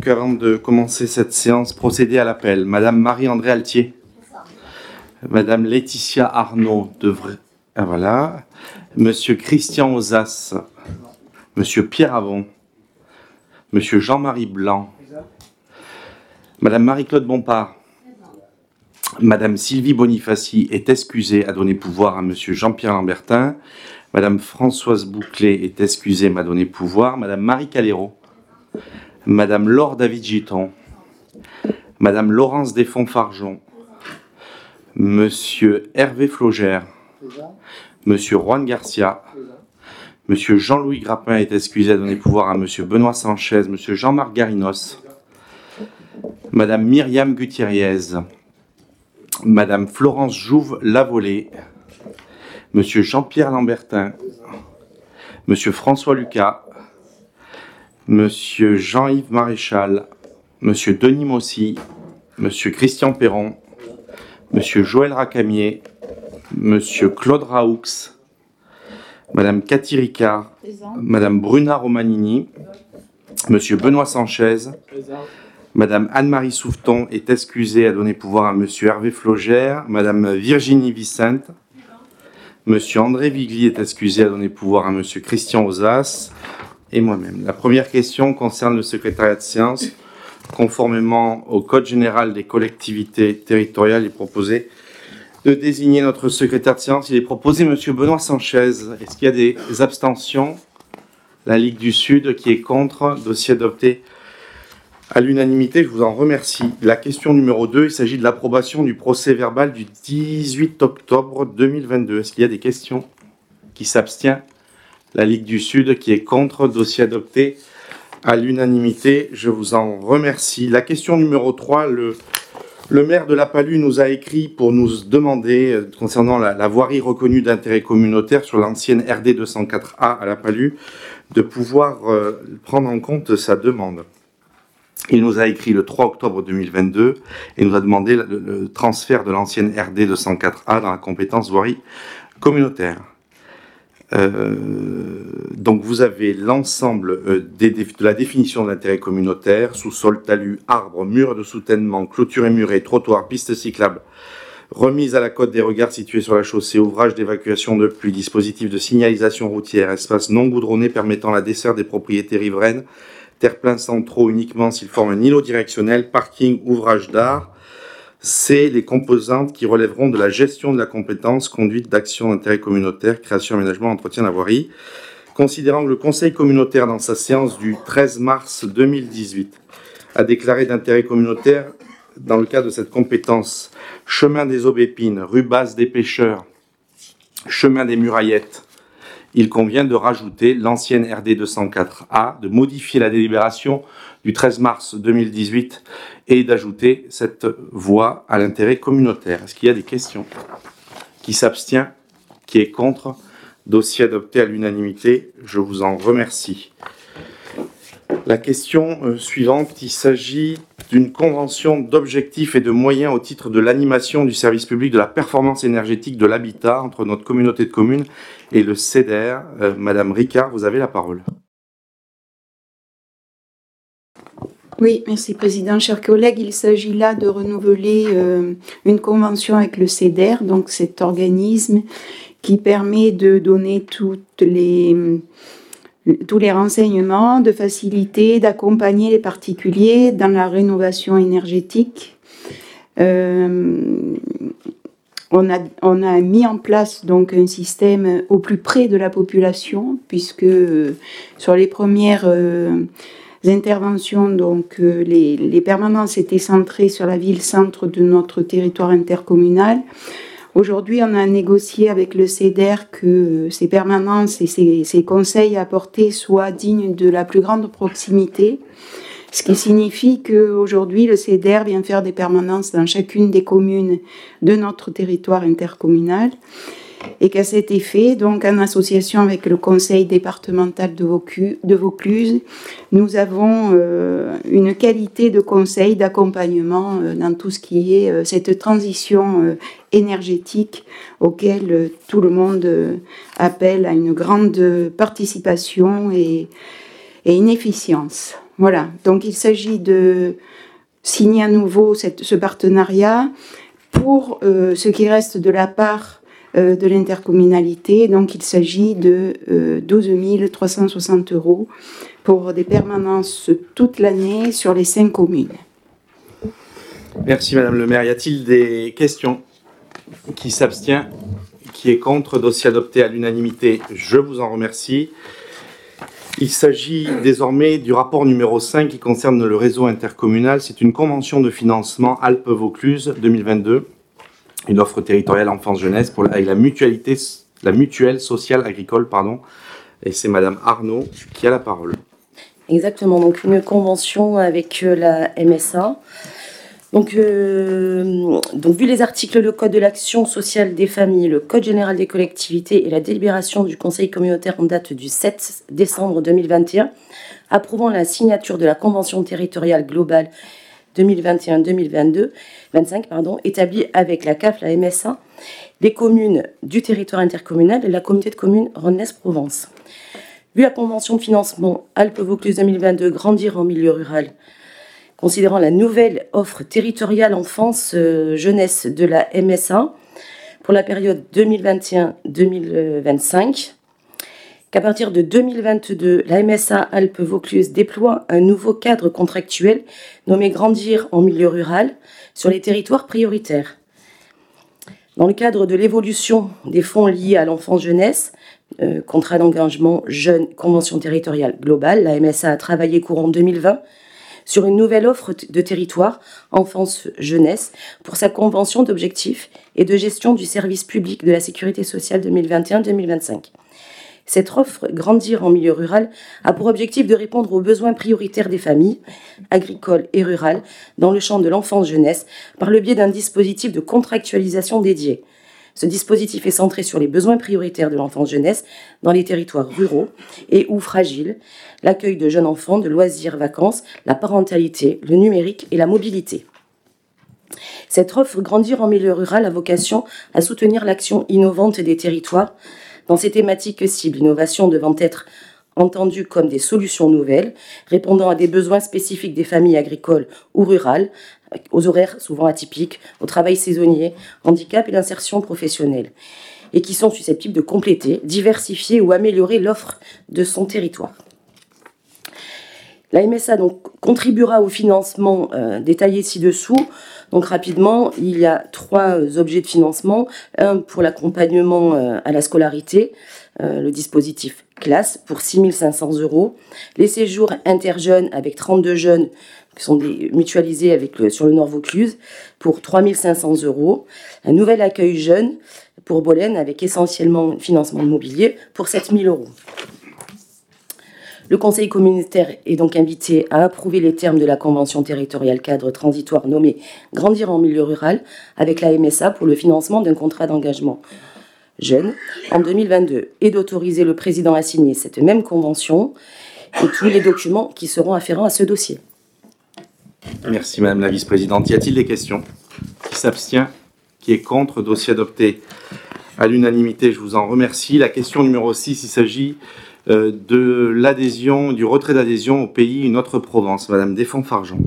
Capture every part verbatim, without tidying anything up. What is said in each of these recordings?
donc, avant de commencer cette séance, procéder à l'appel. Madame Marie-André Altier. Madame Laetitia Arnaud devrait... Ah, voilà. Monsieur Christian Ozas. Monsieur Pierre Avon. Monsieur Jean-Marie Blanc. Madame Marie-Claude Bompard. Madame Sylvie Bonifaci est excusée à donner pouvoir à Monsieur Jean-Pierre Lambertin. Madame Françoise Bouclé est excusée m'a donné pouvoir. Madame Marie Calero. Madame Laure David Giton. Madame Laurence Desfonds-Farjon. Monsieur Hervé Flogère. Monsieur Juan Garcia. Monsieur Jean-Louis Grappin est excusé à donner pouvoir à Monsieur Benoît Sanchez. Monsieur Jean-Marc Garinos. Madame Myriam Gutierrez. Madame Florence Jouve-Lavolée. Monsieur Jean-Pierre Lambertin. Monsieur François Lucas. Monsieur Jean-Yves Maréchal. Monsieur Denis Mossy. Monsieur Christian Perron. Monsieur Joël Racamier. Monsieur Claude Raoux. Madame Cathy Ricard. Présent. Madame Bruna Romanini. Monsieur Benoît Sanchez. Présent. Madame Anne-Marie Souveton est excusée à donner pouvoir à Monsieur Hervé Flogère. Madame Virginie Vicente. Monsieur André Vigli est excusé à donner pouvoir à Monsieur Christian Ozas et moi-même. La première question concerne le secrétariat de séance. Conformément au Code général des collectivités territoriales, il est proposé de désigner notre secrétaire de séance. Il est proposé Monsieur Benoît Sanchez. Est-ce qu'il y a des abstentions? La Ligue du Sud qui est contre. Dossier adopté à l'unanimité, je vous en remercie. La question numéro deux, il s'agit de l'approbation du procès-verbal du dix-huit octobre deux mille vingt-deux. Est-ce qu'il y a des questions? Qui s'abstient? La Ligue du Sud qui est contre. Dossier adopté à l'unanimité, je vous en remercie. La question numéro trois, le, le maire de La Palud nous a écrit pour nous demander, euh, concernant la, la voirie reconnue d'intérêt communautaire sur l'ancienne R D deux cent quatre A à La Palud, de pouvoir euh, prendre en compte sa demande. Il nous a écrit le trois octobre deux mille vingt-deux et nous a demandé le, le transfert de l'ancienne R D deux cent quatre A dans la compétence voirie communautaire. Euh, donc vous avez l'ensemble euh, des, de la définition de l'intérêt communautaire: sous-sol, talus, arbres, murs de soutènement, clôture et murets, trottoirs, pistes cyclables, remise à la côte des regards situés sur la chaussée, ouvrage d'évacuation de pluie, dispositif de signalisation routière, espace non goudronné permettant la desserte des propriétés riveraines, terre-pleins centraux uniquement s'ils forment un îlot directionnel, parking, ouvrage d'art. C'est les composantes qui relèveront de la gestion de la compétence conduite d'actions d'intérêt communautaire, création, aménagement, entretien de la voirie. Considérant que le Conseil communautaire, dans sa séance du treize mars deux mille dix-huit, a déclaré d'intérêt communautaire, dans le cadre de cette compétence, chemin des Aubépines, rue Basse des Pêcheurs, chemin des Muraillettes, il convient de rajouter l'ancienne R D deux cent quatre A, de modifier la délibération du treize mars deux mille dix-huit et d'ajouter cette voie à l'intérêt communautaire. Est-ce qu'il y a des questions? Qui s'abstient? Qui est contre? Dossier adopté à l'unanimité. Je vous en remercie. La question euh, suivante, il s'agit d'une convention d'objectifs et de moyens au titre de l'animation du service public de la performance énergétique de l'habitat entre notre communauté de communes et le C E D E R. Euh, Madame Ricard, vous avez la parole. Oui, merci Président. Chers collègues, il s'agit là de renouveler euh, une convention avec le C E D E R, donc cet organisme qui permet de donner toutes les, tous les renseignements, de faciliter, d'accompagner les particuliers dans la rénovation énergétique. Euh, on a, on a mis en place donc un système au plus près de la population, puisque euh, sur les premières euh, interventions, donc euh, les, les permanences étaient centrées sur la ville-centre de notre territoire intercommunal. Aujourd'hui, on a négocié avec le C E D E R que ces permanences et ces, ces conseils apportés soient dignes de la plus grande proximité, ce qui signifie qu'aujourd'hui, le C E D E R vient faire des permanences dans chacune des communes de notre territoire intercommunal et qu'à cet effet, donc en association avec le conseil départemental de, Vaucluse, de Vaucluse, nous avons euh, une qualité de conseil, d'accompagnement euh, dans tout ce qui est euh, cette transition euh, énergétique auquel euh, tout le monde euh, appelle à une grande participation et, et une efficience. Voilà, donc il s'agit de signer à nouveau cette, ce partenariat pour euh, ce qui reste de la part euh, de l'intercommunalité. Donc il s'agit de euh, douze mille trois cent soixante euros pour des permanences toute l'année sur les cinq communes. Merci Madame le maire. Y a-t-il des questions? Qui s'abstient? Qui est contre? Dossier adopté à l'unanimité. Je vous en remercie. Il s'agit désormais du rapport numéro cinq qui concerne le réseau intercommunal. C'est une convention de financement Alpes-Vaucluse deux mille vingt-deux, une offre territoriale enfance-jeunesse pour, avec la, mutualité, la mutuelle sociale agricole. Pardon. Et c'est Madame Arnaud qui a la parole. Exactement, donc une convention avec la M S A. Donc, euh, donc, vu les articles du Code de l'action sociale des familles, le Code général des collectivités et la délibération du Conseil communautaire en date du sept décembre deux mille vingt et un, approuvant la signature de la Convention territoriale globale deux mille vingt et un deux mille vingt-deux, vingt-cinq, pardon, établie avec la C A F, la M S A, les communes du territoire intercommunal et la communauté de communes Rhône-Lez-Provence. Vu la Convention de financement Alpes-Vaucluse deux mille vingt-deux, grandir en milieu rural, considérant la nouvelle offre territoriale enfance-jeunesse euh, de la M S A pour la période deux mille vingt et un deux mille vingt-cinq, qu'à partir de deux mille vingt-deux, la M S A Alpes-Vaucluse déploie un nouveau cadre contractuel nommé Grandir en milieu rural sur les territoires prioritaires. Dans le cadre de l'évolution des fonds liés à l'enfance-jeunesse, euh, contrat d'engagement jeune, convention territoriale globale, la M S A a travaillé courant deux mille vingt sur une nouvelle offre de territoire enfance-jeunesse pour sa convention d'objectifs et de gestion du service public de la sécurité sociale deux mille vingt et un deux mille vingt-cinq. Cette offre Grandir en milieu rural a pour objectif de répondre aux besoins prioritaires des familles, agricoles et rurales, dans le champ de l'enfance-jeunesse, par le biais d'un dispositif de contractualisation dédié. Ce dispositif est centré sur les besoins prioritaires de l'enfance-jeunesse dans les territoires ruraux et ou fragiles, l'accueil de jeunes enfants, de loisirs, vacances, la parentalité, le numérique et la mobilité. Cette offre Grandir en milieu rural a vocation à soutenir l'action innovante des territoires dans ces thématiques cibles, l'innovation devant être entendue comme des solutions nouvelles, répondant à des besoins spécifiques des familles agricoles ou rurales, aux horaires souvent atypiques, au travail saisonnier, handicap et l'insertion professionnelle, et qui sont susceptibles de compléter, diversifier ou améliorer l'offre de son territoire. La M S A donc, contribuera au financement euh, détaillé ci-dessous. Donc rapidement, il y a trois euh, objets de financement. Un pour l'accompagnement euh, à la scolarité, euh, le dispositif classe pour six mille cinq cents euros. Les séjours interjeunes avec trente-deux jeunes qui sont des, mutualisés avec le, sur le Nord Vaucluse pour trois mille cinq cents euros. Un nouvel accueil jeune pour Bolène avec essentiellement financement de mobilier pour sept mille euros. Le Conseil communautaire est donc invité à approuver les termes de la Convention territoriale cadre transitoire nommée Grandir en milieu rural avec la M S A pour le financement d'un contrat d'engagement jeune en deux mille vingt-deux et d'autoriser le président à signer cette même convention et tous les documents qui seront afférents à ce dossier. Merci Madame la vice-présidente. Y a-t-il des questions? Qui s'abstient? Qui est contre? Dossier adopté à l'unanimité, je vous en remercie. La question numéro six, il s'agit euh, de l'adhésion, du retrait d'adhésion au pays Une autre Provence. Madame Desfonds-Fargeon.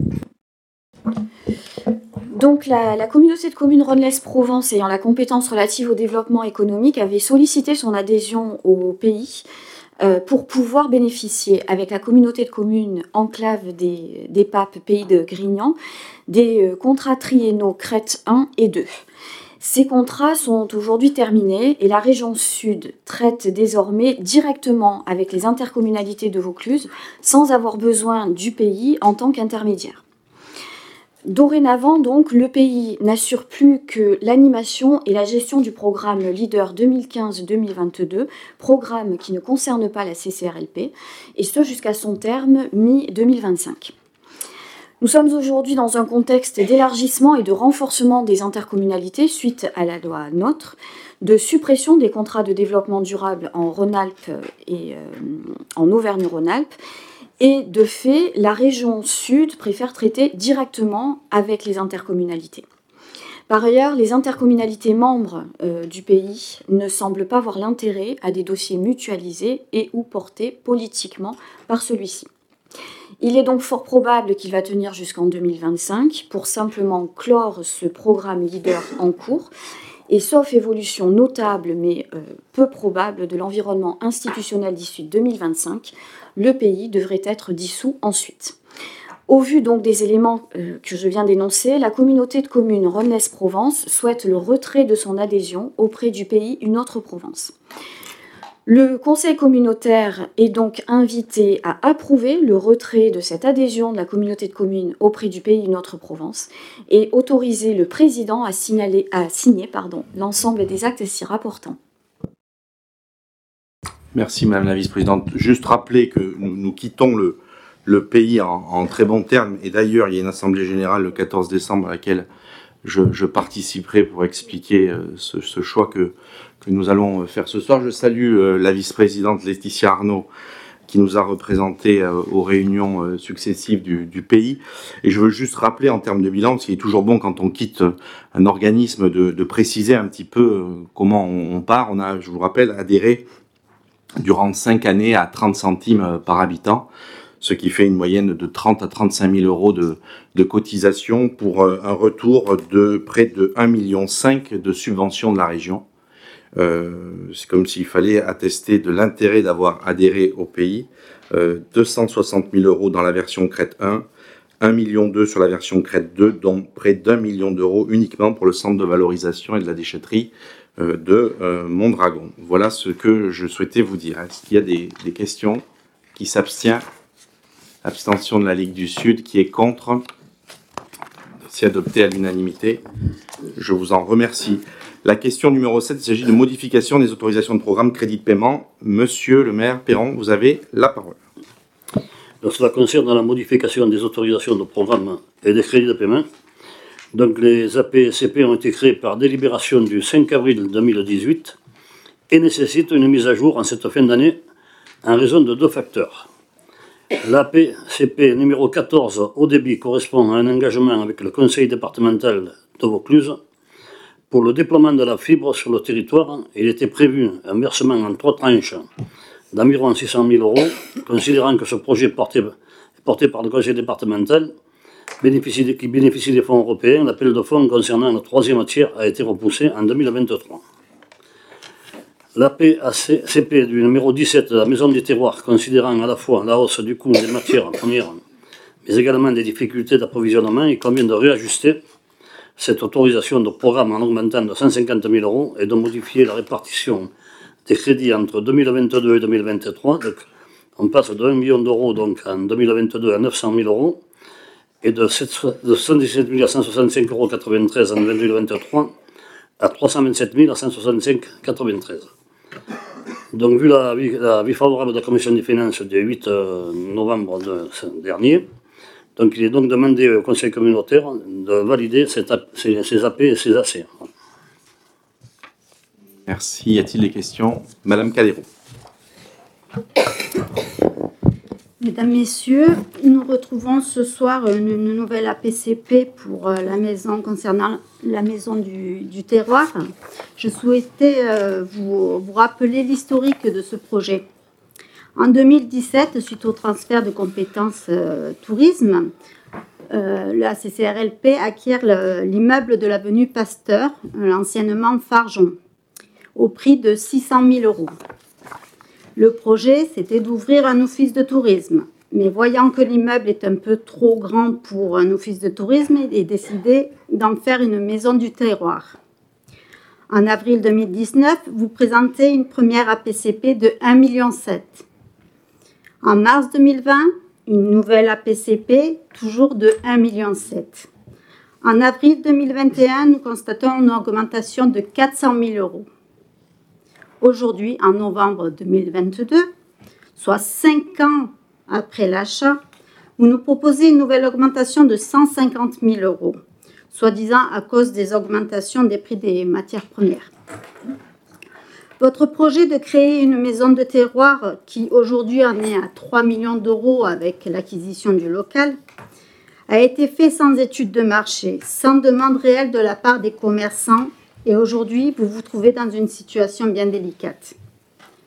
Donc la, la communauté de communes Rhône-Lez-Provence ayant la compétence relative au développement économique avait sollicité son adhésion au pays euh, pour pouvoir bénéficier avec la communauté de communes enclave des, des Papes Pays de Grignan des euh, contrats triennaux Crête un et deux. Ces contrats sont aujourd'hui terminés et la région Sud traite désormais directement avec les intercommunalités de Vaucluse sans avoir besoin du pays en tant qu'intermédiaire. Dorénavant, donc, le pays n'assure plus que l'animation et la gestion du programme Leader deux mille quinze deux mille vingt-deux, programme qui ne concerne pas la C C R L P, et ce jusqu'à son terme mi deux mille vingt-cinq. Nous sommes aujourd'hui dans un contexte d'élargissement et de renforcement des intercommunalités suite à la loi NOTRe, de suppression des contrats de développement durable en Rhône-Alpes et euh, en Auvergne-Rhône-Alpes. Et de fait, la région Sud préfère traiter directement avec les intercommunalités. Par ailleurs, les intercommunalités membres euh, du pays ne semblent pas voir l'intérêt à des dossiers mutualisés et ou portés politiquement par celui-ci. Il est donc fort probable qu'il va tenir jusqu'en deux mille vingt-cinq pour simplement clore ce programme leader en cours. Et sauf évolution notable mais euh, peu probable de l'environnement institutionnel d'ici deux mille vingt-cinq, le pays devrait être dissous ensuite. Au vu donc des éléments euh, que je viens d'énoncer, la communauté de communes Rhône-Lez-Provence souhaite le retrait de son adhésion auprès du pays Une Autre Provence. Le conseil communautaire est donc invité à approuver le retrait de cette adhésion de la communauté de communes auprès du pays Une Autre Provence et autoriser le président à, signaler, à signer pardon, l'ensemble des actes s'y rapportant. Merci Madame la Vice-Présidente. Juste rappeler que nous, nous quittons le, le pays en, en très bons termes, et d'ailleurs il y a une assemblée générale le quatorze décembre à laquelle je, je participerai pour expliquer euh, ce, ce choix que, que nous allons faire ce soir. Je salue euh, la Vice-Présidente Laetitia Arnaud qui nous a représentés euh, aux réunions euh, successives du, du pays. Et je veux juste rappeler en termes de bilan, parce qu'il est toujours bon quand on quitte un organisme de, de préciser un petit peu euh, comment on, on part. On a, je vous rappelle, adhéré durant cinq années à trente centimes par habitant, ce qui fait une moyenne de trente à trente-cinq mille euros de, de cotisation pour un retour de près de un virgule cinq million de subventions de la région. Euh, c'est comme s'il fallait attester de l'intérêt d'avoir adhéré au pays. Euh, deux cent soixante mille euros dans la version Crête un, un virgule deux million sur la version Crête deux, dont près d'un million d'euros uniquement pour le centre de valorisation et de la déchetterie de euh, Mondragon. Voilà ce que je souhaitais vous dire. Est-ce qu'il y a des, des questions? Qui s'abstient? Abstention de la Ligue du Sud. Qui est contre? C'est adopté à l'unanimité. Je vous en remercie. La question numéro sept, il s'agit de modification des autorisations de programme crédit de paiement. Monsieur le maire Perron, vous avez la parole. Donc, cela concerne la modification des autorisations de programme et des crédits de paiement. Donc, les A P C P ont été créés par délibération du cinq avril deux mille dix-huit et nécessitent une mise à jour en cette fin d'année en raison de deux facteurs. L'A P C P numéro quatorze au débit correspond à un engagement avec le conseil départemental de Vaucluse pour le déploiement de la fibre sur le territoire. Il était prévu un versement en trois tranches d'environ six cent mille euros, considérant que ce projet porté, porté par le conseil départemental Bénéficie de, qui bénéficie des fonds européens. L'appel de fonds concernant le troisième tiers a été repoussé en deux mille vingt-trois. L'A P C P du numéro dix-sept de la Maison du Terroir, considérant à la fois la hausse du coût des matières premières, mais également des difficultés d'approvisionnement, il convient de réajuster cette autorisation de programme en augmentant de cent cinquante mille euros et de modifier la répartition des crédits entre deux mille vingt-deux et deux mille vingt-trois. Donc, on passe de un million d'euros donc, en deux mille vingt-deux à neuf cent mille euros. Et de soixante-dix-sept mille cent soixante-cinq euros quatre-vingt-treize en deux mille vingt-trois à trois cent vingt-sept mille cent soixante-cinq euros quatre-vingt-treize. Donc, vu l'avis la, la favorable de la Commission des finances du huit novembre de, dernier, donc il est donc demandé au Conseil communautaire de valider cette, ces, ces A P et ces A C. Merci. Y a-t-il des questions? Madame Calero. Mesdames, Messieurs, nous retrouvons ce soir une, une nouvelle A P C P pour la maison concernant la maison du, du terroir. Je souhaitais euh, vous, vous rappeler l'historique de ce projet. En deux mille dix-sept, suite au transfert de compétences euh, tourisme, euh, la C C R L P acquiert le, l'immeuble de l'avenue Pasteur, anciennement Farjon, au prix de six cent mille euros. Le projet, c'était d'ouvrir un office de tourisme. Mais voyant que l'immeuble est un peu trop grand pour un office de tourisme, il est décidé d'en faire une maison du terroir. En avril deux mille dix-neuf, vous présentez une première A P C P de un virgule sept million. En mars deux mille vingt, une nouvelle A P C P, toujours de un virgule sept million. En avril deux mille vingt et un, nous constatons une augmentation de quatre cent mille euros. Aujourd'hui, en novembre deux mille vingt-deux, soit cinq ans après l'achat, vous nous proposez une nouvelle augmentation de cent cinquante mille euros, soi-disant à cause des augmentations des prix des matières premières. Votre projet de créer une maison de terroir, qui aujourd'hui en est à trois millions d'euros avec l'acquisition du local, a été fait sans étude de marché, sans demande réelle de la part des commerçants. Et aujourd'hui, vous vous trouvez dans une situation bien délicate.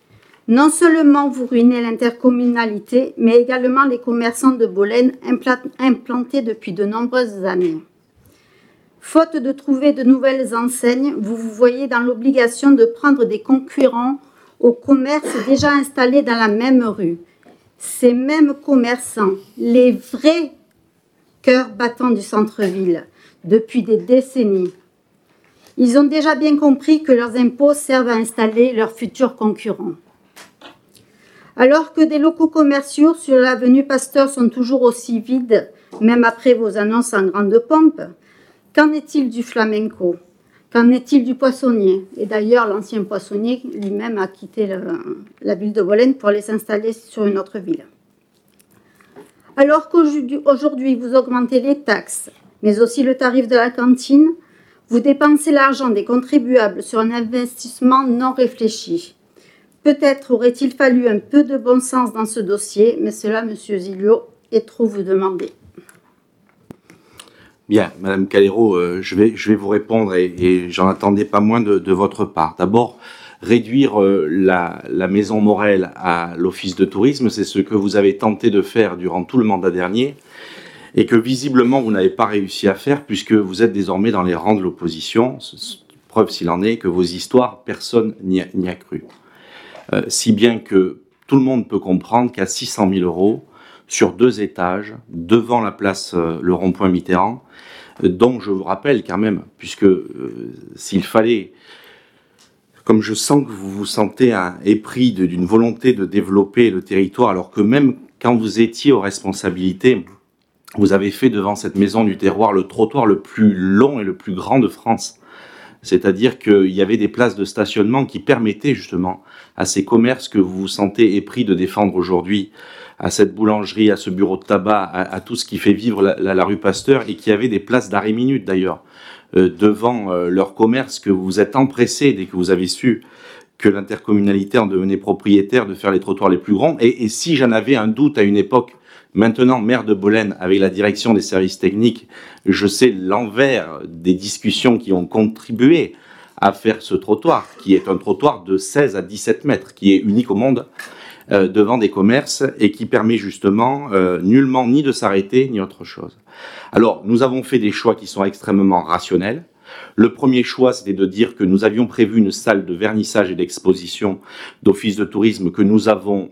Non seulement vous ruinez l'intercommunalité, mais également les commerçants de Bolène implantés depuis de nombreuses années. Faute de trouver de nouvelles enseignes, vous vous voyez dans l'obligation de prendre des concurrents aux commerces déjà installés dans la même rue. Ces mêmes commerçants, les vrais cœurs battants du centre-ville, depuis des décennies, ils ont déjà bien compris que leurs impôts servent à installer leurs futurs concurrents. Alors que des locaux commerciaux sur l'avenue Pasteur sont toujours aussi vides, même après vos annonces en grande pompe, qu'en est-il du flamenco? Qu'en est-il du poissonnier? Et d'ailleurs, l'ancien poissonnier lui-même a quitté le, la ville de Bolène pour aller s'installer sur une autre ville. Alors qu'aujourd'hui, vous augmentez les taxes, mais aussi le tarif de la cantine, vous dépensez l'argent des contribuables sur un investissement non réfléchi. Peut-être aurait-il fallu un peu de bon sens dans ce dossier, mais cela, Monsieur Zilio, est trop vous demander. Bien, Madame Calero, euh, je, vais, je vais vous répondre et, et j'en attendais pas moins de, de votre part. D'abord, réduire euh, la, la maison Morel à l'office de tourisme, c'est ce que vous avez tenté de faire durant tout le mandat dernier et que visiblement vous n'avez pas réussi à faire puisque vous êtes désormais dans les rangs de l'opposition. Preuve s'il en est que vos histoires, personne n'y a, n'y a cru. Euh, si bien que tout le monde peut comprendre qu'à six cent mille euros, sur deux étages, devant la place, euh, le rond-point Mitterrand, euh, dont je vous rappelle quand même, puisque euh, s'il fallait, comme je sens que vous vous sentez hein, épris de, d'une volonté de développer le territoire, alors que même quand vous étiez aux responsabilités, vous avez fait devant cette maison du terroir le trottoir le plus long et le plus grand de France. C'est-à-dire qu'il y avait des places de stationnement qui permettaient justement à ces commerces que vous vous sentez épris de défendre aujourd'hui, à cette boulangerie, à ce bureau de tabac, à, à tout ce qui fait vivre la, la, la rue Pasteur, et qui avait des places d'arrêt minute d'ailleurs, euh, devant euh, leur commerce, que vous vous êtes empressés dès que vous avez su que l'intercommunalité en devenait propriétaire de faire les trottoirs les plus grands. Et, et si j'en avais un doute à une époque, maintenant maire de Bolène, avec la direction des services techniques, je sais l'envers des discussions qui ont contribué à faire ce trottoir, qui est un trottoir de seize à dix-sept mètres, qui est unique au monde, euh, devant des commerces, et qui permet justement euh, nullement ni de s'arrêter, ni autre chose. Alors, nous avons fait des choix qui sont extrêmement rationnels. Le premier choix, c'était de dire que nous avions prévu une salle de vernissage et d'exposition d'office de tourisme que nous avons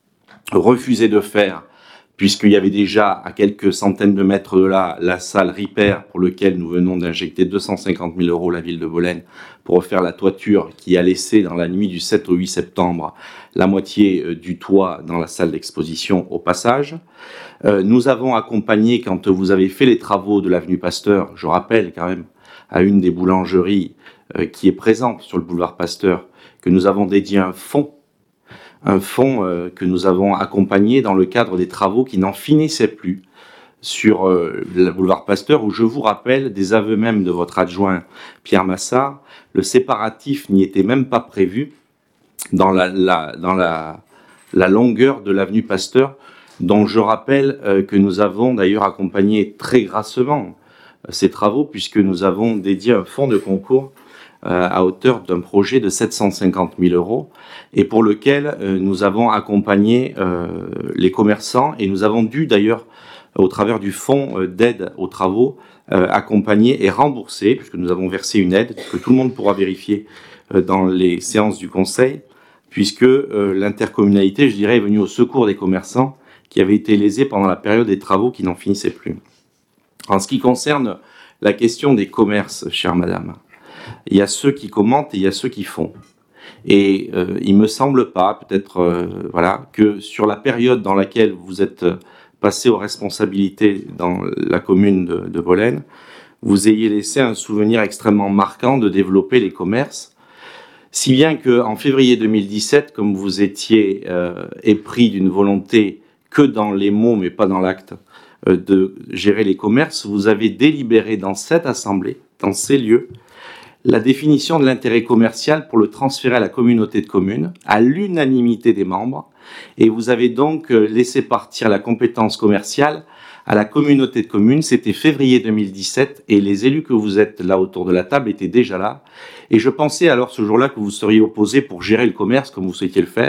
refusé de faire, puisqu'il y avait déjà à quelques centaines de mètres de là la salle Ripper pour laquelle nous venons d'injecter deux cent cinquante mille euros la ville de Bolène pour refaire la toiture qui a laissé dans la nuit du sept au huit septembre la moitié du toit dans la salle d'exposition au passage. Euh, nous avons accompagné, quand vous avez fait les travaux de l'avenue Pasteur, je rappelle quand même à une des boulangeries euh, qui est présente sur le boulevard Pasteur, que nous avons dédié un fonds un fonds euh, que nous avons accompagné dans le cadre des travaux qui n'en finissaient plus sur euh, le boulevard Pasteur, où je vous rappelle, des aveux même de votre adjoint Pierre Massard, le séparatif n'y était même pas prévu dans la, la, dans la, la longueur de l'avenue Pasteur, dont je rappelle euh, que nous avons d'ailleurs accompagné très grassement euh, ces travaux, puisque nous avons dédié un fonds de concours à hauteur d'un projet de sept cent cinquante mille euros et pour lequel euh, nous avons accompagné euh, les commerçants et nous avons dû d'ailleurs, au travers du fonds euh, d'aide aux travaux, euh, accompagner et rembourser, puisque nous avons versé une aide que tout le monde pourra vérifier euh, dans les séances du Conseil, puisque euh, l'intercommunalité, je dirais, est venue au secours des commerçants qui avaient été lésés pendant la période des travaux qui n'en finissaient plus. En ce qui concerne la question des commerces, chère madame, il y a ceux qui commentent et il y a ceux qui font. Et euh, il me semble pas, peut-être, euh, voilà, que sur la période dans laquelle vous êtes passé aux responsabilités dans la commune de, de Bolène, vous ayez laissé un souvenir extrêmement marquant de développer les commerces. Si bien qu'en février deux mille dix-sept, comme vous étiez euh, épris d'une volonté que dans les mots, mais pas dans l'acte, euh, de gérer les commerces, vous avez délibéré dans cette assemblée, dans ces lieux, la définition de l'intérêt commercial pour le transférer à la communauté de communes, à l'unanimité des membres, et vous avez donc laissé partir la compétence commerciale à la communauté de communes. C'était février deux mille dix-sept, et les élus que vous êtes là autour de la table étaient déjà là, et je pensais alors ce jour-là que vous seriez opposés pour gérer le commerce comme vous souhaitiez le faire,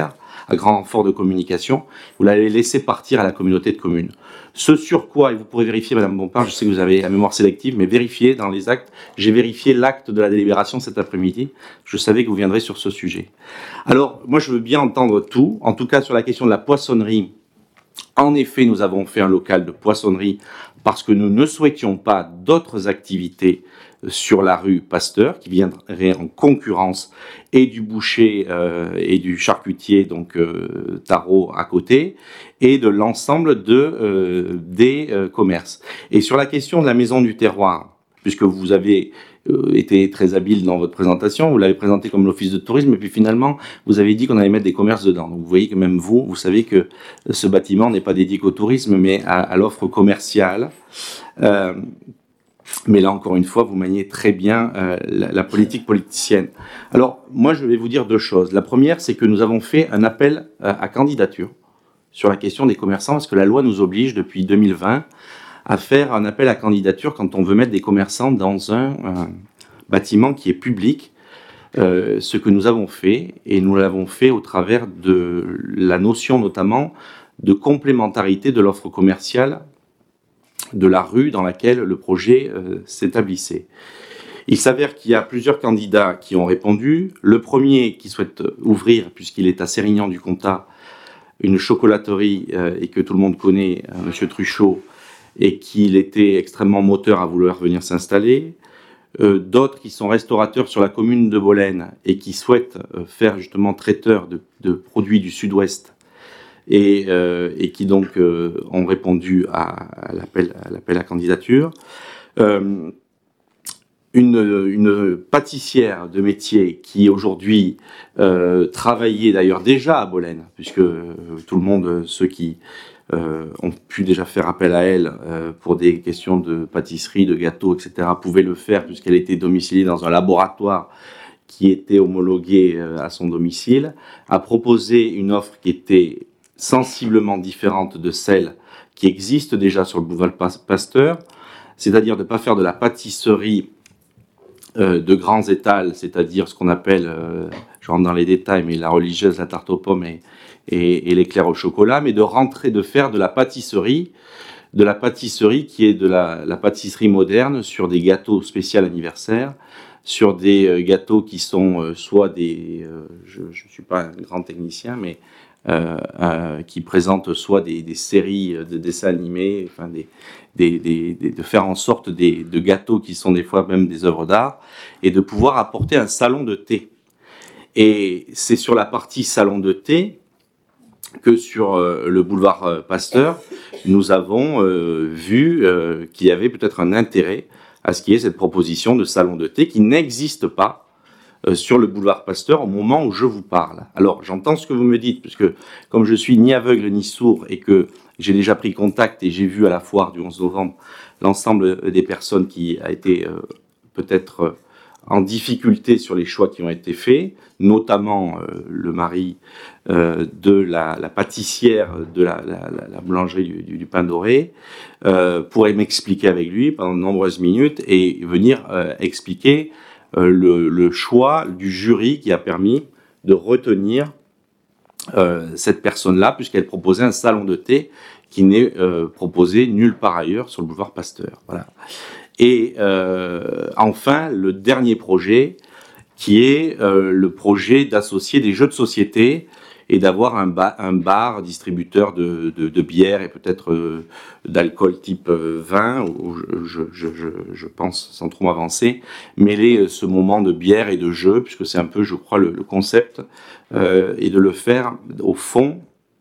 à grand renfort de communication, vous l'avez laissé partir à la communauté de communes. Ce sur quoi, et vous pourrez vérifier, Madame Bompard, je sais que vous avez la mémoire sélective, mais vérifiez dans les actes, j'ai vérifié l'acte de la délibération cet après-midi, je savais que vous viendrez sur ce sujet. Alors, moi je veux bien entendre tout, en tout cas sur la question de la poissonnerie. En effet, nous avons fait un local de poissonnerie parce que nous ne souhaitions pas d'autres activités sur la rue Pasteur qui viendraient en concurrence et du boucher euh, et du charcutier, donc euh, Tarot à côté, et de l'ensemble de, euh, des euh, commerces. Et sur la question de la maison du terroir, puisque vous avez euh, été très habile dans votre présentation, vous l'avez présenté comme l'office de tourisme, et puis finalement, vous avez dit qu'on allait mettre des commerces dedans. Donc vous voyez que même vous, vous savez que ce bâtiment n'est pas dédié qu'au tourisme, mais à, à l'offre commerciale. Euh, mais là, encore une fois, vous maniez très bien euh, la, la politique politicienne. Alors, moi, je vais vous dire deux choses. La première, c'est que nous avons fait un appel à, à candidature sur la question des commerçants, parce que la loi nous oblige, depuis deux mille vingt, à faire un appel à candidature quand on veut mettre des commerçants dans un, un bâtiment qui est public, euh, ce que nous avons fait, et nous l'avons fait au travers de la notion notamment de complémentarité de l'offre commerciale de la rue dans laquelle le projet euh, s'établissait. Il s'avère qu'il y a plusieurs candidats qui ont répondu. Le premier qui souhaite ouvrir, puisqu'il est à Sérignan-du-Comtat, une chocolaterie euh, et que tout le monde connaît, euh, Monsieur Truchot, et qu'il était extrêmement moteur à vouloir venir s'installer. Euh, d'autres qui sont restaurateurs sur la commune de Bolène et qui souhaitent euh, faire justement traiteur de, de produits du sud-ouest et, euh, et qui donc euh, ont répondu à, à, l'appel, à l'appel à candidature. Euh, une, une pâtissière de métier qui aujourd'hui euh, travaillait d'ailleurs déjà à Bolène, puisque euh, tout le monde, ceux qui euh, ont pu déjà faire appel à elle euh, pour des questions de pâtisserie, de gâteaux, et cetera, pouvaient le faire puisqu'elle était domiciliée dans un laboratoire qui était homologué euh, à son domicile, a proposé une offre qui était sensiblement différente de celle qui existe déjà sur le boulevard Pasteur, c'est-à-dire de ne pas faire de la pâtisserie euh, de grands étals, c'est-à-dire ce qu'on appelle, euh, je rentre dans les détails, mais la religieuse, la tarte aux pommes et, et, et l'éclair au chocolat, mais de rentrer, de faire de la pâtisserie, de la pâtisserie qui est de la, la pâtisserie moderne sur des gâteaux spéciaux anniversaires, sur des euh, gâteaux qui sont euh, soit des, euh, je ne suis pas un grand technicien, mais Euh, euh, qui présentent soit des, des séries de dessins animés, enfin des, des, des, des, de faire en sorte des, de gâteaux qui sont des fois même des œuvres d'art, et de pouvoir apporter un salon de thé. Et c'est sur la partie salon de thé que sur euh, le boulevard euh, Pasteur, nous avons euh, vu euh, qu'il y avait peut-être un intérêt à ce qu'il y ait cette proposition de salon de thé qui n'existe pas sur le boulevard Pasteur au moment où je vous parle. Alors, j'entends ce que vous me dites, puisque comme je suis ni aveugle ni sourd et que j'ai déjà pris contact et j'ai vu à la foire du onze novembre l'ensemble des personnes qui a été euh, peut-être euh, en difficulté sur les choix qui ont été faits, notamment euh, le mari euh, de la, la pâtissière de la, la, la boulangerie du, du, du pain doré, euh, pourrait m'expliquer avec lui pendant de nombreuses minutes et venir euh, expliquer Euh, le, le choix du jury qui a permis de retenir euh, cette personne-là, puisqu'elle proposait un salon de thé qui n'est euh, proposé nulle part ailleurs sur le boulevard Pasteur. Voilà. Et euh, enfin, le dernier projet, qui est euh, le projet d'associer des jeux de société et d'avoir un, ba- un bar distributeur de, de, de bière et peut-être euh, d'alcool type euh, vin, où je, je, je, je pense, sans trop m'avancer, mêler ce moment de bière et de jeu, puisque c'est un peu, je crois, le, le concept, euh, et de le faire au fond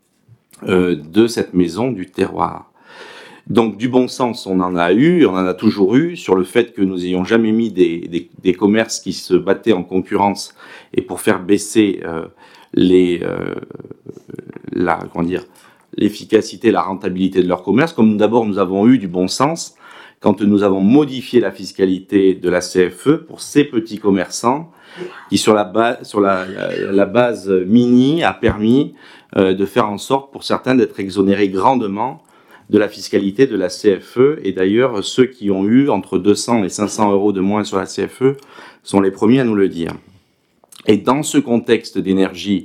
euh, de cette maison du terroir. Donc du bon sens, on en a eu, on en a toujours eu, sur le fait que nous n'ayons jamais mis des, des, des commerces qui se battaient en concurrence, et pour faire baisser euh, les, euh, la, comment dire, l'efficacité, la rentabilité de leur commerce, comme d'abord nous avons eu du bon sens quand nous avons modifié la fiscalité de la C F E pour ces petits commerçants qui, sur la, ba- sur la, la, la base mini, a permis euh, de faire en sorte pour certains d'être exonérés grandement de la fiscalité de la C F E. Et d'ailleurs, ceux qui ont eu entre deux cents et cinq cents euros de moins sur la C F E sont les premiers à nous le dire. Et dans ce contexte d'énergie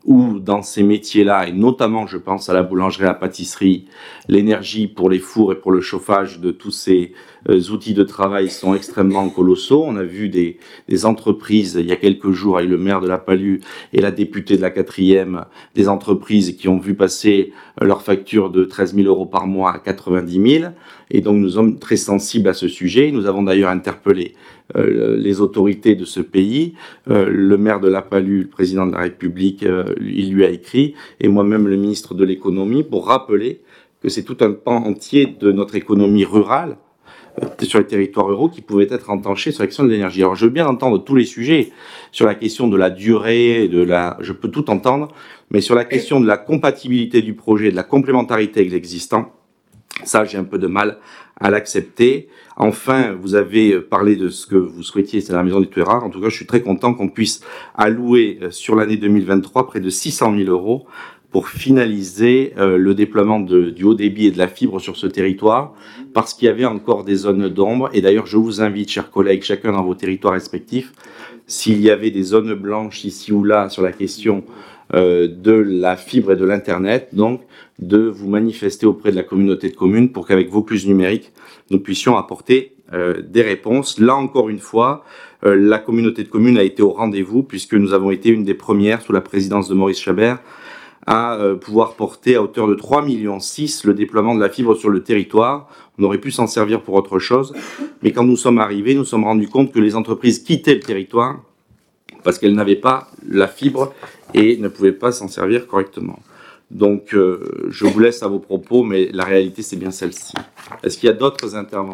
où dans ces métiers-là, et notamment je pense à la boulangerie, à la pâtisserie, l'énergie pour les fours et pour le chauffage de tous ces euh, outils de travail sont extrêmement colossaux. On a vu des, des entreprises, il y a quelques jours, avec le maire de La Palud et la députée de la quatrième, des entreprises qui ont vu passer euh, leur facture de treize mille euros par mois à quatre-vingt-dix mille. Et donc nous sommes très sensibles à ce sujet. Nous avons d'ailleurs interpellé euh, les autorités de ce pays. Euh, le maire de La Palud, le président de la République, euh, il lui a écrit, et moi-même le ministre de l'économie, pour rappeler que c'est tout un pan entier de notre économie rurale, euh, sur les territoires ruraux, qui pouvait être entaché sur la question de l'énergie. Alors je veux bien entendre tous les sujets sur la question de la durée, de la, je peux tout entendre, mais sur la question de la compatibilité du projet, de la complémentarité avec l'existant, ça j'ai un peu de mal à l'accepter. Enfin, vous avez parlé de ce que vous souhaitiez, c'est la maison des Tuérards. En tout cas, je suis très content qu'on puisse allouer sur l'année deux mille vingt-trois près de six cent mille euros pour finaliser euh, le déploiement de, du haut débit et de la fibre sur ce territoire, parce qu'il y avait encore des zones d'ombre. Et d'ailleurs, je vous invite, chers collègues, chacun dans vos territoires respectifs, s'il y avait des zones blanches ici ou là sur la question euh, de la fibre et de l'Internet, donc de vous manifester auprès de la communauté de communes pour qu'avec Vaucluse numérique, nous puissions apporter euh, des réponses. Là, encore une fois, euh, la communauté de communes a été au rendez-vous, puisque nous avons été une des premières, sous la présidence de Maurice Chabert, à euh, pouvoir porter à hauteur de trois virgule six millions le déploiement de la fibre sur le territoire. On aurait pu s'en servir pour autre chose, mais quand nous sommes arrivés, nous nous sommes rendus compte que les entreprises quittaient le territoire parce qu'elles n'avaient pas la fibre et ne pouvaient pas s'en servir correctement. Donc, euh, je vous laisse à vos propos, mais la réalité, c'est bien celle-ci. Est-ce qu'il y a d'autres interventions ?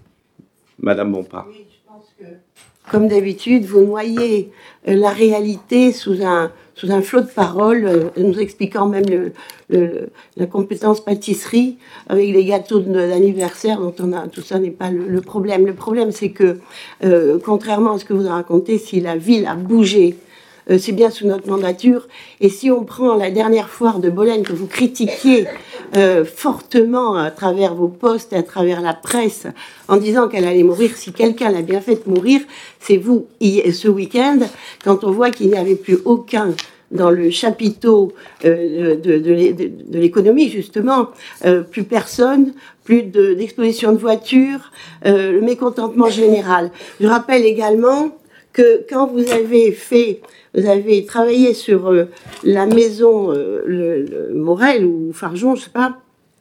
Madame Bompard. Oui, je pense que, comme d'habitude, vous noyez euh, la réalité sous un, sous un flot de paroles, euh, nous expliquant même le, le, la compétence pâtisserie avec les gâteaux d'anniversaire dont on a, tout ça n'est pas le, le problème. Le problème, c'est que, euh, contrairement à ce que vous racontez, si la ville a bougé, Euh, c'est bien sous notre mandature. Et si on prend la dernière foire de Bolène que vous critiquiez euh, fortement à travers vos posts et à travers la presse en disant qu'elle allait mourir, si quelqu'un l'a bien fait mourir, c'est vous ce week-end, quand on voit qu'il n'y avait plus aucun dans le chapiteau euh, de, de, de, de l'économie, justement, euh, plus personne, plus de, d'exposition de voitures, euh, le mécontentement général. Je rappelle également que quand vous avez fait, vous avez travaillé sur euh, la maison euh, le, le Morel ou Farjon, je sais pas,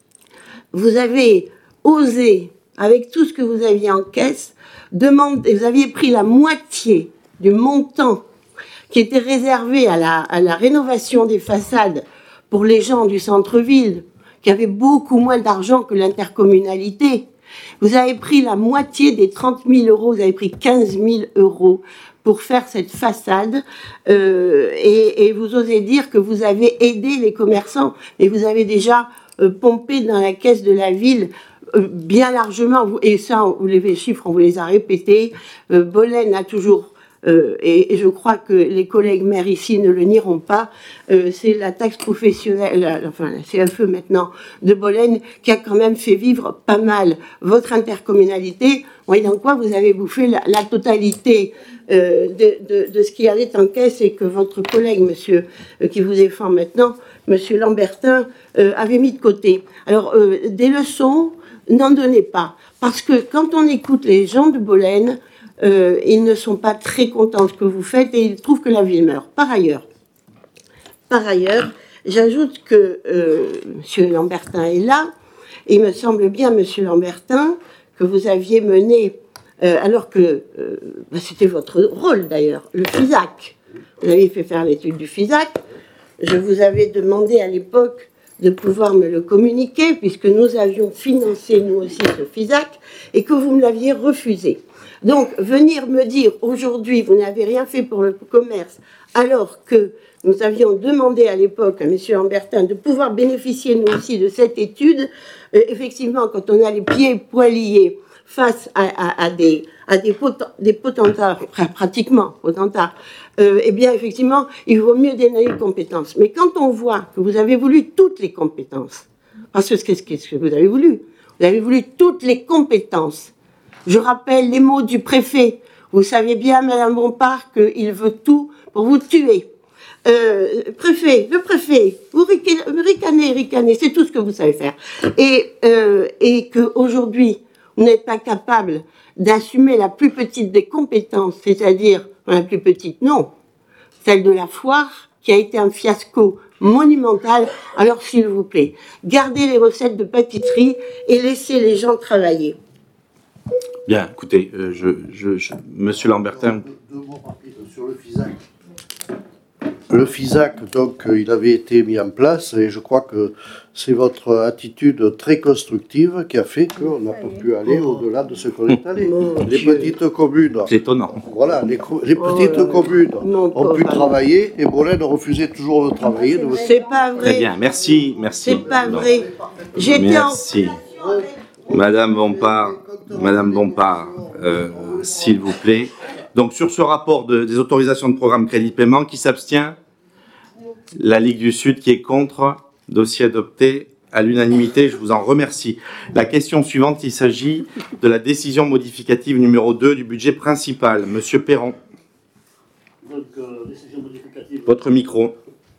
vous avez osé, avec tout ce que vous aviez en caisse, demander, vous aviez pris la moitié du montant qui était réservé à la, à la rénovation des façades pour les gens du centre-ville, qui avaient beaucoup moins d'argent que l'intercommunalité. Vous avez pris la moitié des trente mille euros, vous avez pris quinze mille euros pour faire cette façade euh, et, et vous osez dire que vous avez aidé les commerçants, mais vous avez déjà euh, pompé dans la caisse de la ville euh, bien largement, et ça, vous les chiffres, on vous les a répétés. Euh, Bolène a toujours... Euh, et, et je crois que les collègues maires ici ne le nieront pas, euh, c'est la taxe professionnelle, la, enfin la C F E maintenant, de Bolène, qui a quand même fait vivre pas mal votre intercommunalité, moyennant quoi vous avez bouffé la, la totalité euh, de, de, de ce qui allait en caisse et que votre collègue, monsieur, euh, qui vous défend maintenant, monsieur Lambertin, euh, avait mis de côté. Alors, euh, des leçons, n'en donnez pas. Parce que quand on écoute les gens de Bolène, Euh, ils ne sont pas très contents de ce que vous faites et ils trouvent que la ville meurt. Par ailleurs, par ailleurs, j'ajoute que euh, M. Lambertin est là. Et il me semble bien, M. Lambertin, que vous aviez mené, euh, alors que euh, bah, c'était votre rôle d'ailleurs, le FISAC. Vous avez fait faire l'étude du FISAC. Je vous avais demandé à l'époque de pouvoir me le communiquer, puisque nous avions financé nous aussi ce FISAC, et que vous me l'aviez refusé. Donc, venir me dire aujourd'hui, vous n'avez rien fait pour le commerce, alors que nous avions demandé à l'époque à M. Lambertin de pouvoir bénéficier nous aussi de cette étude, euh, effectivement, quand on a les pieds poiliers face à, à, à des, à des, poten, des potentats, pratiquement potentats, euh, eh bien, effectivement, il vaut mieux donner les compétences. Mais quand on voit que vous avez voulu toutes les compétences, parce que qu'est-ce que vous avez voulu ? Vous avez voulu toutes les compétences. Je rappelle les mots du préfet. Vous savez bien, Madame Bompard, qu'il veut tout pour vous tuer. euh, préfet, le préfet, vous ricanez, ricanez, c'est tout ce que vous savez faire. Et, euh, et qu'aujourd'hui, vous n'êtes pas capable d'assumer la plus petite des compétences, c'est-à-dire, la plus petite, non, celle de la foire, qui a été un fiasco monumental. Alors, s'il vous plaît, gardez les recettes de pâtisserie et laissez les gens travailler. Bien, écoutez, euh, je, je, je, Monsieur Lambertin. Deux, deux mots rapides sur le FISAC. Le FISAC, donc, il avait été mis en place et je crois que c'est votre attitude très constructive qui a fait qu'on n'a pas pu aller au-delà de ce qu'on est allé. Les petites communes. C'est étonnant. Voilà, les, les petites oh, communes ont pu travailler et Bolène refusait toujours de travailler. De... C'est pas vrai. Très bien, merci, merci. C'est pas non. vrai. J'étais merci. En... Madame Bompard, Madame Bompard, euh, s'il vous plaît. Donc, sur ce rapport de, des autorisations de programme crédit de paiement, qui s'abstient? La Ligue du Sud qui est contre. Dossier adopté à l'unanimité. Je vous en remercie. La question suivante, il s'agit de la décision modificative numéro deux du budget principal. Monsieur Perron. Donc, euh, décision modificative. Votre micro.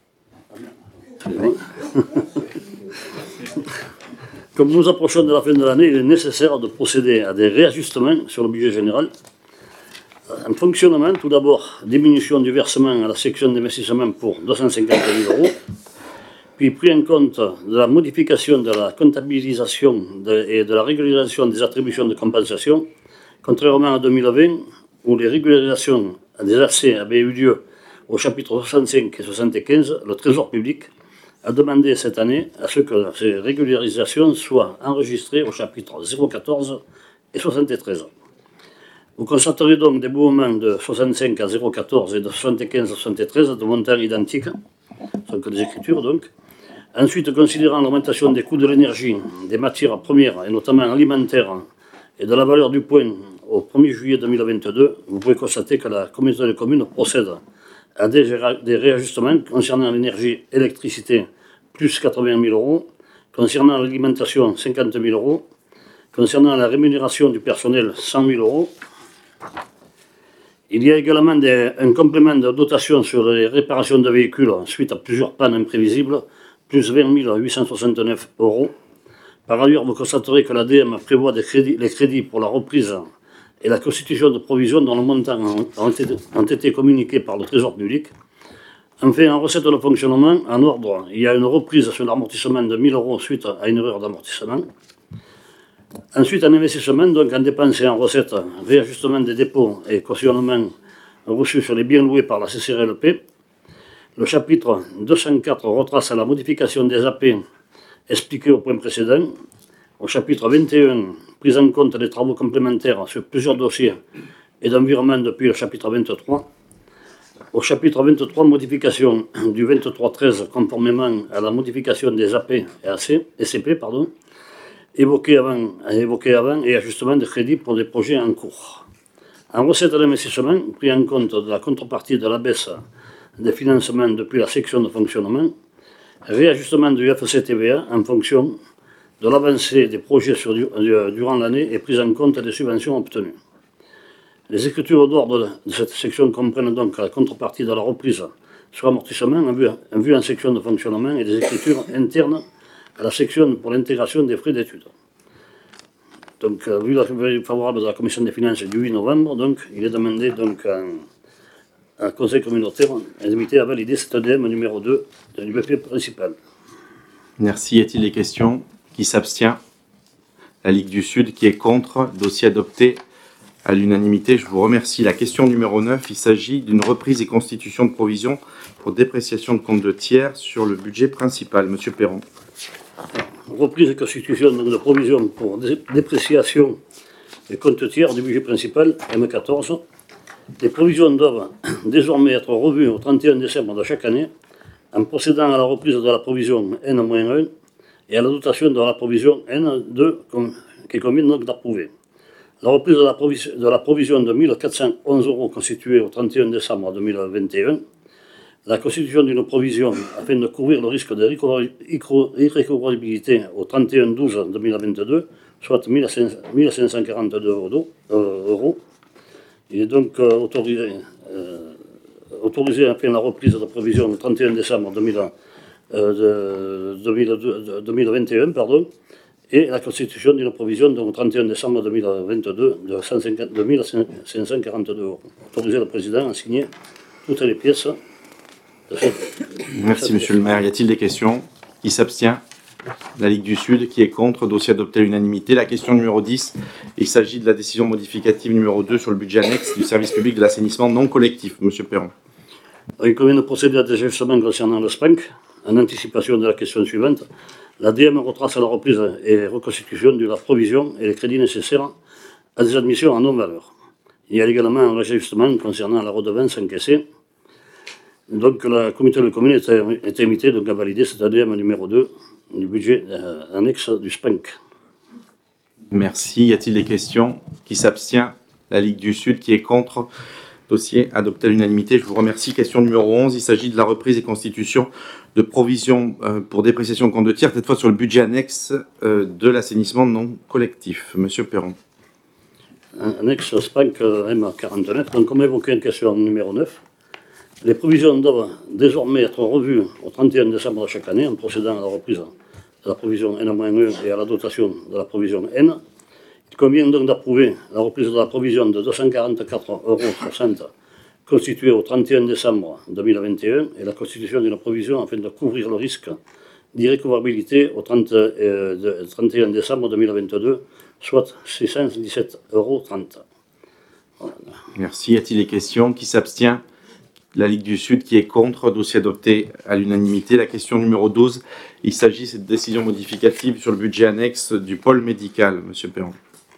Comme nous approchons de la fin de l'année, il est nécessaire de procéder à des réajustements sur le budget général. En fonctionnement, tout d'abord, diminution du versement à la section d'investissement pour deux cent cinquante mille euros, puis pris en compte de la modification de la comptabilisation de, et de la régularisation des attributions de compensation, contrairement à deux mille vingt, où les régularisations des accès avaient eu lieu au chapitre soixante-cinq et soixante-quinze, le Trésor public a demandé cette année à ce que ces régularisations soient enregistrées au chapitre zéro quatorze et soixante-treize. Vous constaterez donc des mouvements de soixante-cinq à zéro quatorze et de soixante-quinze à soixante-treize de montants identiques, ce sont que des écritures donc. Ensuite, considérant l'augmentation des coûts de l'énergie, des matières premières et notamment alimentaires et de la valeur du point au premier juillet deux mille vingt-deux, vous pouvez constater que la communauté de communes procède à des, des réajustements concernant l'énergie, électricité, plus quatre-vingt mille euros, concernant l'alimentation, cinquante mille euros, concernant la rémunération du personnel, cent mille euros. Il y a également des, un complément de dotation sur les réparations de véhicules suite à plusieurs pannes imprévisibles, plus vingt mille huit cent soixante-neuf euros. Par ailleurs, vous constaterez que l'A D M prévoit des crédits, les crédits pour la reprise et la constitution de provisions dont le montant ont été, ont été communiqués par le Trésor public. Enfin, en recette de fonctionnement, en ordre, il y a une reprise sur l'amortissement de mille euros suite à une erreur d'amortissement. Ensuite, en investissement, donc en dépenses et en recettes, réajustement des dépôts et cautionnement reçus sur les biens loués par la C C R L P. Le chapitre deux cent quatre retrace la modification des A P expliquée au point précédent. Au chapitre vingt et un, prise en compte des travaux complémentaires sur plusieurs dossiers et d'environnement depuis le chapitre vingt-trois. Au chapitre vingt-trois, modification du vingt-trois treize conformément à la modification des A P et A C, et C P, pardon, évoqué avant, évoqué avant et ajustement de crédits pour des projets en cours. En recette d'investissement, pris en compte de la contrepartie de la baisse des financements depuis la section de fonctionnement, réajustement du F C T V A en fonction de l'avancée des projets sur, durant l'année et prise en compte des subventions obtenues. Les écritures d'ordre de cette section comprennent donc la contrepartie de la reprise sur amortissement en vue, en vue en section de fonctionnement et des écritures internes à la section pour l'intégration des frais d'études. Donc, vu l'avis favorable de la Commission des finances du huit novembre, donc, il est demandé donc, à, à Conseil communautaire invité à valider cette A D M numéro deux du B P principal. Merci. Y a-t-il des questions? Qui s'abstient? La Ligue du Sud qui est contre. Dossier adopté à l'unanimité. Je vous remercie. La question numéro neuf, il s'agit d'une reprise et constitution de provisions pour dépréciation de compte de tiers sur le budget principal. Monsieur Perron. Reprise et constitution de provisions pour dépréciation des comptes tiers du budget principal, M quatorze. Les provisions doivent désormais être revues au trente et un décembre de chaque année en procédant à la reprise de la provision N moins un et à la dotation de la provision N deux qui convient donc d'approuver. La reprise de la, de la provision de mille quatre cent onze euros constituée au trente et un décembre deux mille vingt et un, la constitution d'une provision afin de couvrir le risque de irrécouvrabilité au trente et un douze deux mille vingt-deux, soit mille cinq cent quarante-deux euros. Il est donc euh, autorisé, euh, autoriser enfin la reprise de provision le trente et un décembre deux mille, euh, de, deux mille, de, deux mille vingt et un, pardon, et la constitution d'une provision donc, le trente et un décembre deux mille vingt-deux de cent cinquante, deux mille cinq cent quarante-deux euros. Autoriser le président à signer toutes les pièces de cette, Merci, monsieur le maire. Y a-t-il des questions? Qui s'abstient? La Ligue du Sud, qui est contre? Dossier adopté à l'unanimité. La question numéro dix, il s'agit de la décision modificative numéro deux sur le budget annexe du service public de l'assainissement non collectif. Monsieur Perron. Il convient de procéder à des ajustements concernant le S P A N C, en anticipation de la question suivante. L'A D M retrace la reprise et reconstitution de la provision et les crédits nécessaires à des admissions en non-valeur. Il y a également un ajustement concernant la redevance encaissée. Donc la communauté de communes est, est invitée donc, à valider cet A D M numéro deux du budget euh, annexe du S P A N C. Merci. Y a-t-il des questions? Qui s'abstient? La Ligue du Sud, qui est contre? Dossier adopté à l'unanimité. Je vous remercie. Question numéro onze. Il s'agit de la reprise et constitution de provisions euh, pour dépréciation compte de tiers, cette fois sur le budget annexe euh, de l'assainissement non collectif. Monsieur Perron. Annexe S P A N C M quarante-neuf. Donc, comme évoqué en question numéro neuf, les provisions doivent désormais être revues au trente et un décembre de chaque année en procédant à la reprise de la provision N moins un et à la dotation de la provision N. Il convient donc d'approuver la reprise de la provision de deux cent quarante-quatre euros soixante constituée au trente et un décembre deux mille vingt et un et la constitution d'une provision afin de couvrir le risque d'irrécouvrabilité au trente, euh, de, trente et un décembre deux mille vingt-deux, soit six cent dix-sept euros trente. Voilà. Merci. Y a-t-il des questions? Qui s'abstient? La Ligue du Sud, qui est contre. Dossier adopté à l'unanimité. La question numéro douze. Il s'agit de cette décision modificative sur le budget annexe du pôle médical. Monsieur Perron.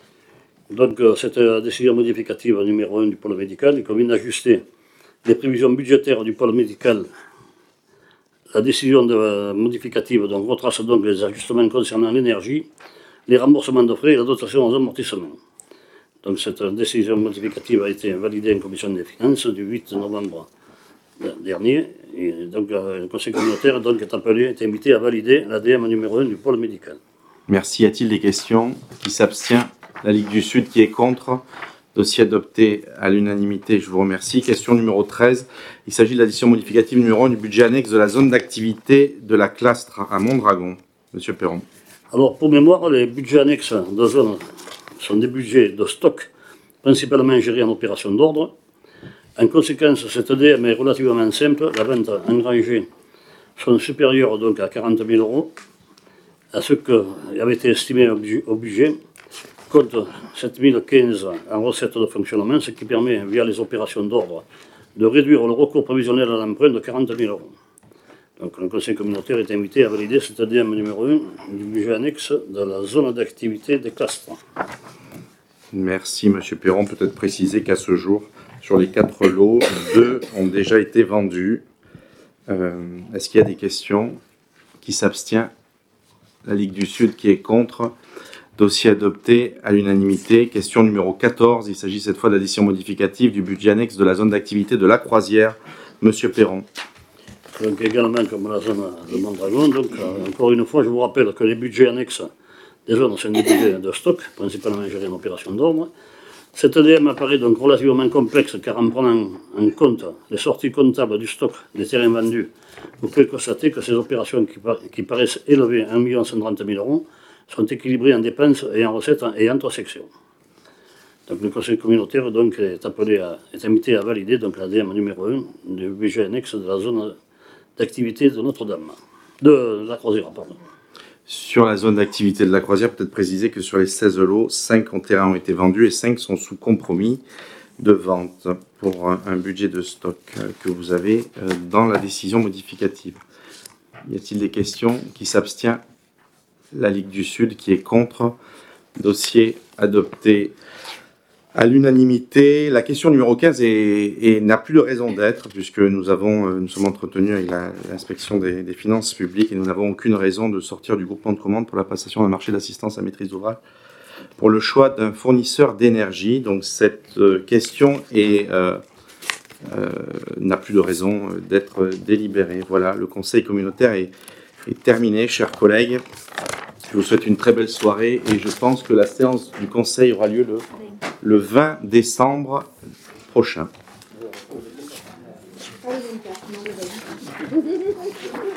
Donc, euh, cette euh, décision modificative numéro un du pôle médical, il convient d'ajuster les prévisions budgétaires du pôle médical. La décision de, euh, modificative donc, retrace donc les ajustements concernant l'énergie, les remboursements de frais et la dotation aux amortissements. Donc, cette euh, décision modificative a été validée en commission des finances du huit novembre dernier. Et donc, euh, le conseil communautaire donc, est appelé, est invité à valider l'A D M numéro un du pôle médical. Merci. Y a-t-il des questions? Qui s'abstient? La Ligue du Sud, qui est contre. Dossier adopté à l'unanimité. Je vous remercie. Question numéro treize. Il s'agit de l'addition modificative numéro un du budget annexe de la zone d'activité de la Clastre à Mondragon. Monsieur Perron. Alors, pour mémoire, les budgets annexes de zone sont des budgets de stock, principalement gérés en opération d'ordre. En conséquence, cette A D M est relativement simple. La vente engrangée sont supérieures donc à quarante mille euros, à ce qui avait été estimé au budget, compte sept mille quinze en recettes de fonctionnement, ce qui permet, via les opérations d'ordre, de réduire le recours prévisionnel à l'emprunt de quarante mille euros. Donc le conseil communautaire est invité à valider cet A D M numéro un du budget annexe de la zone d'activité des Clastres. Merci, monsieur Perron. Peut-être préciser qu'à ce jour, sur les quatre lots, deux ont déjà été vendus. Euh, est-ce qu'il y a des questions? Qui s'abstient? La Ligue du Sud, qui est contre. Dossier adopté à l'unanimité. Question numéro quatorze. Il s'agit cette fois de l'addition modificative du budget annexe de la zone d'activité de la Croisière. Monsieur Perron. Donc également comme la zone de Mondragon. Donc euh, encore une fois, je vous rappelle que les budgets annexes des zones sont des budgets de stock, principalement gérés en opération d'ordre. Cette A D M apparaît donc relativement complexe car en prenant en compte les sorties comptables du stock des terrains vendus, vous pouvez constater que ces opérations qui, par qui paraissent élevées à un million cent trente mille euros sont équilibrées en dépenses et en recettes et entre sections. Donc le conseil communautaire donc, est, appelé à, est invité à valider donc, l'A D M numéro un du budget annexe de la zone d'activité de Notre-Dame, de la Croisière, pardon. Sur la zone d'activité de la Croisière, peut-être préciser que sur les seize lots, cinq en terrain ont été vendus et cinq sont sous compromis de vente pour un, un budget de stock que vous avez dans la décision modificative. Y a-t-il des questions? Qui s'abstient? La Ligue du Sud, qui est contre. Dossier adopté à l'unanimité. La question numéro quinze est, est, n'a plus de raison d'être, puisque nous, avons, nous sommes entretenus avec la, l'inspection des, des finances publiques et nous n'avons aucune raison de sortir du groupement de commande pour la passation d'un marché d'assistance à maîtrise d'ouvrage pour le choix d'un fournisseur d'énergie. Donc cette euh, question est, euh, euh, n'a plus de raison d'être délibérée. Voilà, le conseil communautaire est, est terminé, chers collègues. Je vous souhaite une très belle soirée et je pense que la séance du conseil aura lieu le, le vingt décembre prochain. Vous aimez